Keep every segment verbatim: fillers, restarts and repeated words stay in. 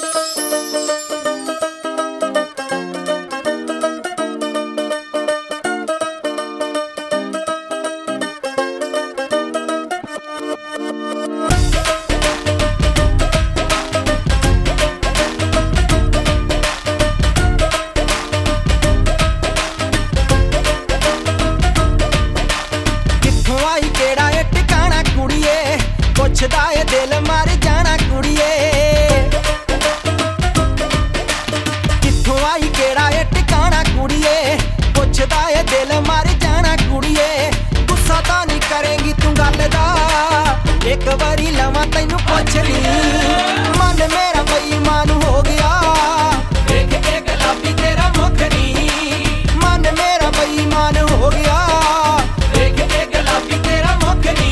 पुछदा ए दिल मर जाना कुड़िए, कित्थों आई केड़ा ए टिकाना कुड़िए, पुछदा ए दिल मर जाना कुड़िए। गुस्सा तां नहीं करेंगी तू गल दा, एक बारी लवां तैनू पुछ ली। मन मेरा बेईमान हो गया देख के गुलाबी तेरा मुख नी, मन मेरा बेईमान हो गया देख के गुलाबी तेरा मुख नी।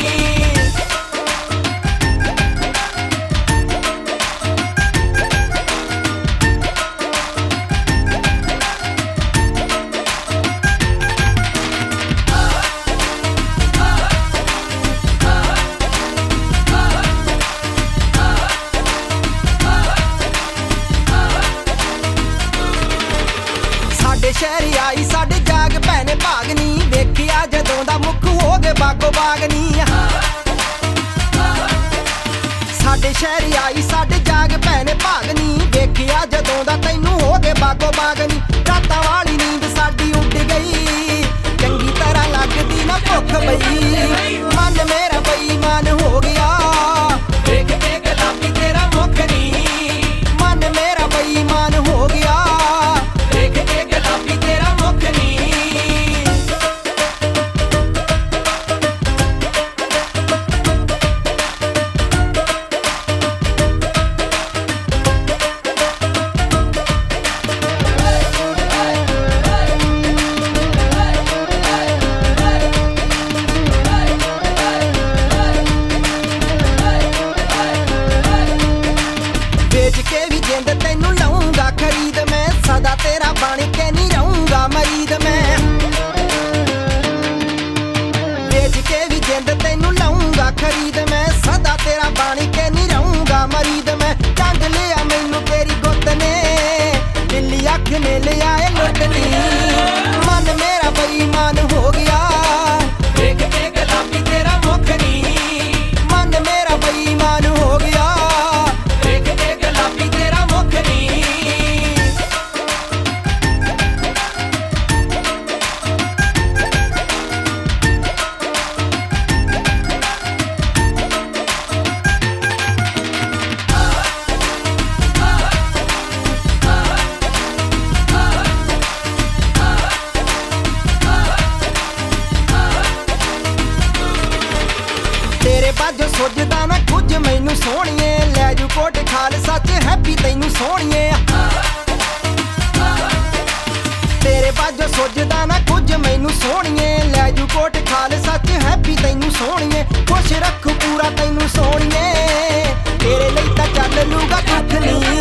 शहरी आई साडे जाग भैने भागनी, वेखिया जदों दा मुख हो गए बागो बागनी। साडे शहरी आई साडे जाग भैने भागनी, वेखिया जदों दा तैनू हो गए बागो बागनी। रातां वाली नींद साडी उड़ गई, चंगी तरह लगदी ना भुख पई। मन मेरा बेईमान हो गया देख के गुलाबी तेरा मुख नी, मन मेरा बेईमान हो गया देख के गुलाबी तेरा मुख नी। बेच के भी जिंद तैनू लाऊंगा खरीद मैं, सदा तेरा बन के नहीं रहूंगा मरीद मैं। बेच के भी जिंद तैनू लाऊंगा खरीद मैं, सदा तेरा बन के नहीं रहूंगा मरीद मैं। चंग लिया मैनू तेरी गुत्त ने, दिल्ली अख ने लिया ए लुटनी। मन मेरा बेईमान हो गया देख के गुलाबी तेरा मुख नी, मन मेरा बेईमान हो गया देख के गुलाबी तेरा मुख नी। तेरे बाजो सोचदा ना कुछ मैनू सोहणिए, लै जू कोट खालसा च हैप्पी तैनू सोहणिए। तेरे बाजो सोचदा ना कुछ मैनू सोहणिए, लै जू कोट खालसा च हैप्पी तैनू सोहणिए। खुश रखू पूरा तैनू सोहणिए, तेरे लई तां चल लूगा कुछ नी।